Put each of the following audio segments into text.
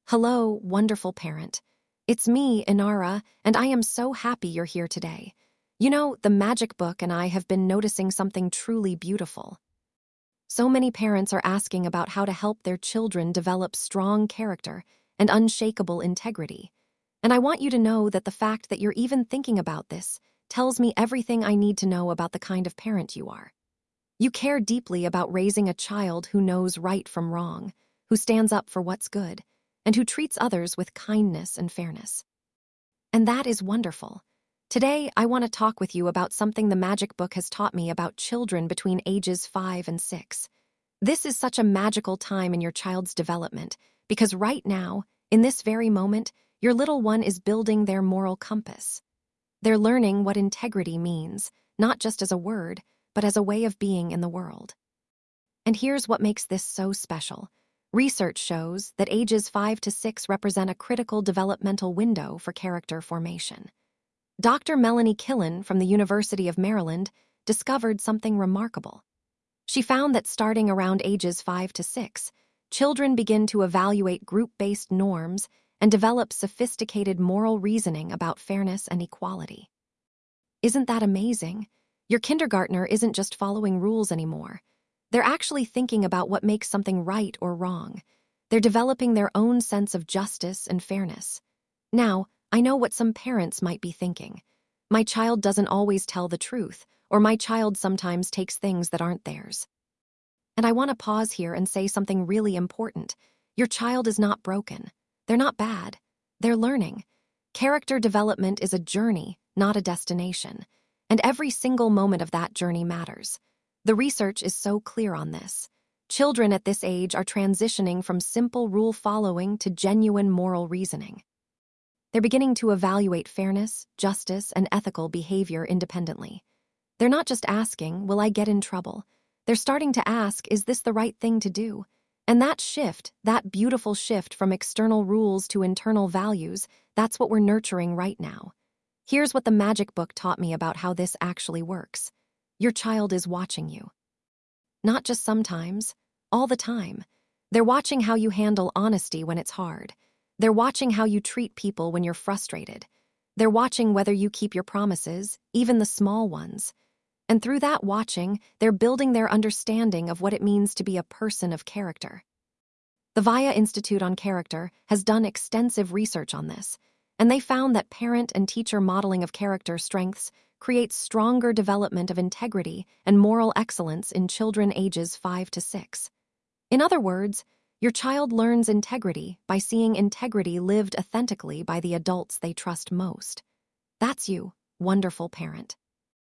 Hello, wonderful parent. It's me, Inara, and I am so happy you're here today. You know, the Magic Book and I have been noticing something truly beautiful. So many parents are asking about how to help their children develop strong character and unshakable integrity. And I want you to know that the fact that you're even thinking about this tells me everything I need to know about the kind of parent you are. You care deeply about raising a child who knows right from wrong, who stands up for what's good, and who treats others with kindness and fairness. And that is wonderful. Today, I want to talk with you about something the Magic Book has taught me about children between ages 5 and 6. This is such a magical time in your child's development because right now, in this very moment, your little one is building their moral compass. They're learning what integrity means, not just as a word, but as a way of being in the world. And here's what makes this so special. Research shows that ages 5 to 6 represent a critical developmental window for character formation. Dr. Melanie Killen from the University of Maryland discovered something remarkable. She found that starting around ages 5 to 6, children begin to evaluate group-based norms and develop sophisticated moral reasoning about fairness and equality. Isn't that amazing? Your kindergartner isn't just following rules anymore. They're actually thinking about what makes something right or wrong. They're developing their own sense of justice and fairness. Now, I know what some parents might be thinking. My child doesn't always tell the truth, or my child sometimes takes things that aren't theirs. And I want to pause here and say something really important. Your child is not broken. They're not bad. They're learning. Character development is a journey, not a destination. And every single moment of that journey matters. The research is so clear on this. Children at this age are transitioning from simple rule following to genuine moral reasoning. They're beginning to evaluate fairness, justice, and ethical behavior independently. They're not just asking, will I get in trouble? They're starting to ask, is this the right thing to do? And that shift, that beautiful shift from external rules to internal values, that's what we're nurturing right now. Here's what the Magic Book taught me about how this actually works. Your child is watching you. Not just sometimes, all the time. They're watching how you handle honesty when it's hard. They're watching how you treat people when you're frustrated. They're watching whether you keep your promises, even the small ones. And through that watching, they're building their understanding of what it means to be a person of character. The VIA Institute on Character has done extensive research on this, and they found that parent and teacher modeling of character strengths creates stronger development of integrity and moral excellence in children ages 5 to 6. In other words, your child learns integrity by seeing integrity lived authentically by the adults they trust most. That's you, wonderful parent.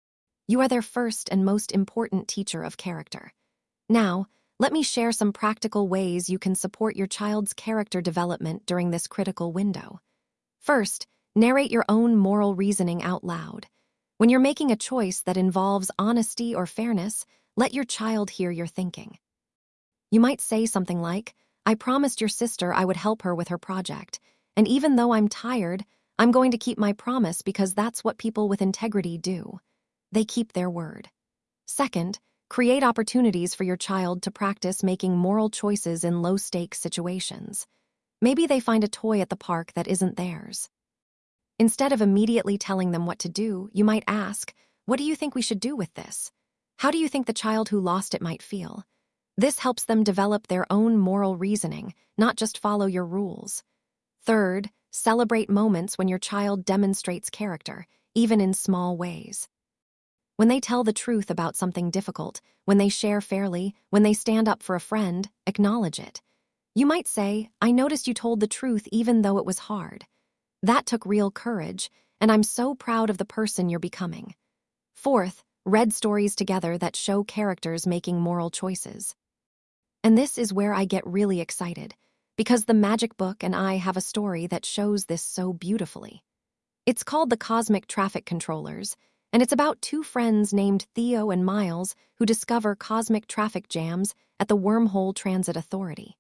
You are their first and most important teacher of character. Now, let me share some practical ways you can support your child's character development during this critical window. First, narrate your own moral reasoning out loud. When you're making a choice that involves honesty or fairness, let your child hear your thinking. You might say something like, I promised your sister I would help her with her project, and even though I'm tired, I'm going to keep my promise because that's what people with integrity do. They keep their word. Second, create opportunities for your child to practice making moral choices in low-stakes situations. Maybe they find a toy at the park that isn't theirs. Instead of immediately telling them what to do, you might ask, what do you think we should do with this? How do you think the child who lost it might feel? This helps them develop their own moral reasoning, not just follow your rules. Third, celebrate moments when your child demonstrates character, even in small ways. When they tell the truth about something difficult, when they share fairly, when they stand up for a friend, acknowledge it. You might say, I noticed you told the truth even though it was hard. That took real courage, and I'm so proud of the person you're becoming. Fourth, read stories together that show characters making moral choices. And this is where I get really excited, because the Magic Book and I have a story that shows this so beautifully. It's called The Cosmic Traffic Controllers, and it's about two friends named Theo and Miles who discover cosmic traffic jams at the Wormhole Transit Authority.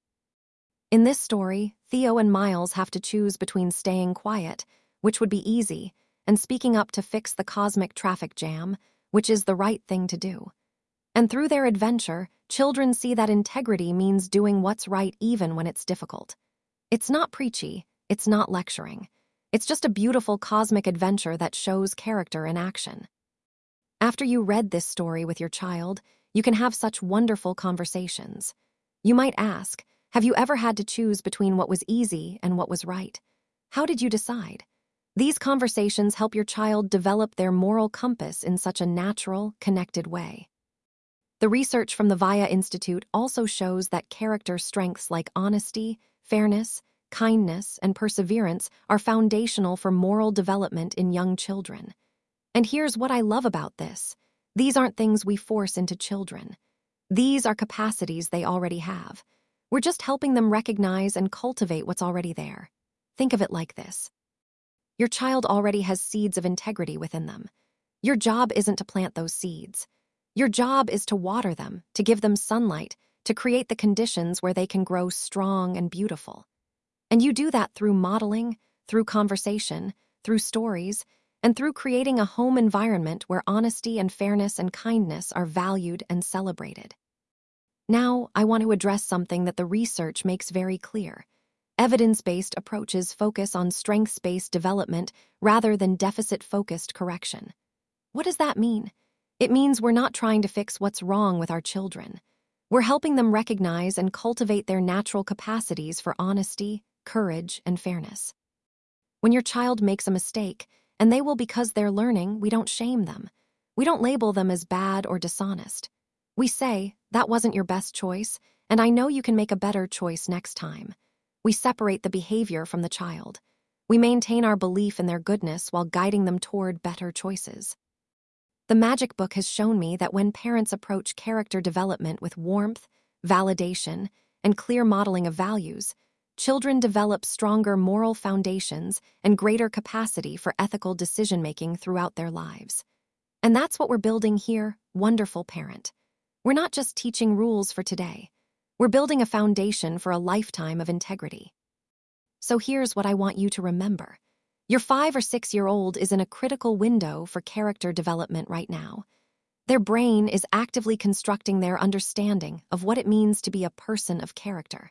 In this story, Theo and Miles have to choose between staying quiet, which would be easy, and speaking up to fix the cosmic traffic jam, which is the right thing to do. And through their adventure, children see that integrity means doing what's right even when it's difficult. It's not preachy, it's not lecturing. It's just a beautiful cosmic adventure that shows character in action. After you read this story with your child, you can have such wonderful conversations. You might ask, have you ever had to choose between what was easy and what was right? How did you decide? These conversations help your child develop their moral compass in such a natural, connected way. The research from the VIA Institute also shows that character strengths like honesty, fairness, kindness, and perseverance are foundational for moral development in young children. And here's what I love about this. These aren't things we force into children. These are capacities they already have. We're just helping them recognize and cultivate what's already there. Think of it like this. Your child already has seeds of integrity within them. Your job isn't to plant those seeds. Your job is to water them, to give them sunlight, to create the conditions where they can grow strong and beautiful. And you do that through modeling, through conversation, through stories, and through creating a home environment where honesty and fairness and kindness are valued and celebrated. Now, I want to address something that the research makes very clear. Evidence-based approaches focus on strengths-based development rather than deficit-focused correction. What does that mean? It means we're not trying to fix what's wrong with our children. We're helping them recognize and cultivate their natural capacities for honesty, courage, and fairness. When your child makes a mistake, and they will because they're learning, we don't shame them. We don't label them as bad or dishonest. We say, that wasn't your best choice, and I know you can make a better choice next time. We separate the behavior from the child. We maintain our belief in their goodness while guiding them toward better choices. The Magic Book has shown me that when parents approach character development with warmth, validation, and clear modeling of values, children develop stronger moral foundations and greater capacity for ethical decision-making throughout their lives. And that's what we're building here, Wonderful Parent. We're not just teaching rules for today. We're building a foundation for a lifetime of integrity. So here's what I want you to remember. Your 5 or 6-year-old is in a critical window for character development right now. Their brain is actively constructing their understanding of what it means to be a person of character.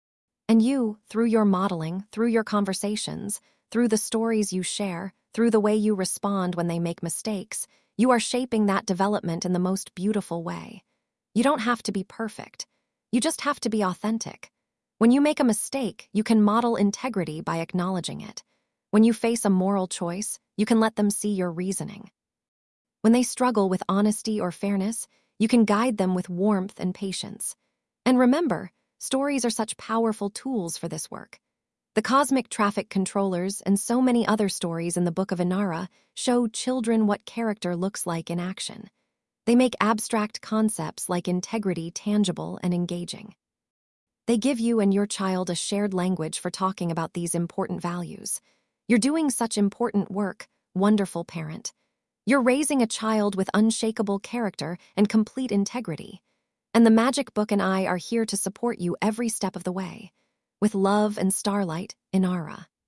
And you, through your modeling, through your conversations, through the stories you share, through the way you respond when they make mistakes, you are shaping that development in the most beautiful way. You don't have to be perfect. You just have to be authentic. When you make a mistake, you can model integrity by acknowledging it. When you face a moral choice, you can let them see your reasoning. When they struggle with honesty or fairness, you can guide them with warmth and patience. And remember, stories are such powerful tools for this work. The Cosmic Traffic Controllers and so many other stories in the Book of Inara show children what character looks like in action. They make abstract concepts like integrity tangible and engaging. They give you and your child a shared language for talking about these important values. You're doing such important work, Wonderful Parent. You're raising a child with unshakable character and complete integrity. And the Magic Book and I are here to support you every step of the way. With love and starlight, Inara.